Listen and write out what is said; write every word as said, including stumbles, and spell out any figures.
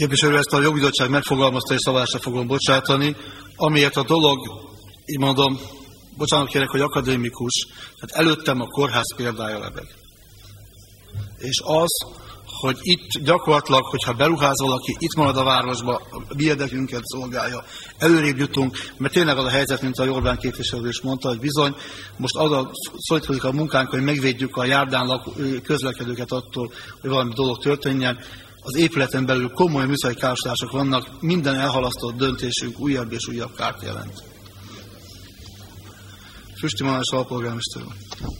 Képviselő, ezt a jogbizottság megfogalmazta és szavazásra fogom bocsátani, amiért a dolog, így mondom, bocsánat kérek, hogy akadémikus, tehát előttem a kórház példája lebeg. És az, hogy itt gyakorlatilag, hogyha beruház valaki, itt marad a városba, a mi érdekünket szolgálja, előrébb jutunk, mert tényleg az a helyzet, mint a Orbán képviselő is mondta, hogy bizony, most az a szólítódik a munkánk, hogy megvédjük a járdán lakó, közlekedőket attól, hogy valami dolog történjen. Az épületen belül komoly műszaki károsodások vannak, minden elhalasztott döntésünk újabb és újabb kárt jelent. Füsti Malás alpolgármester úr.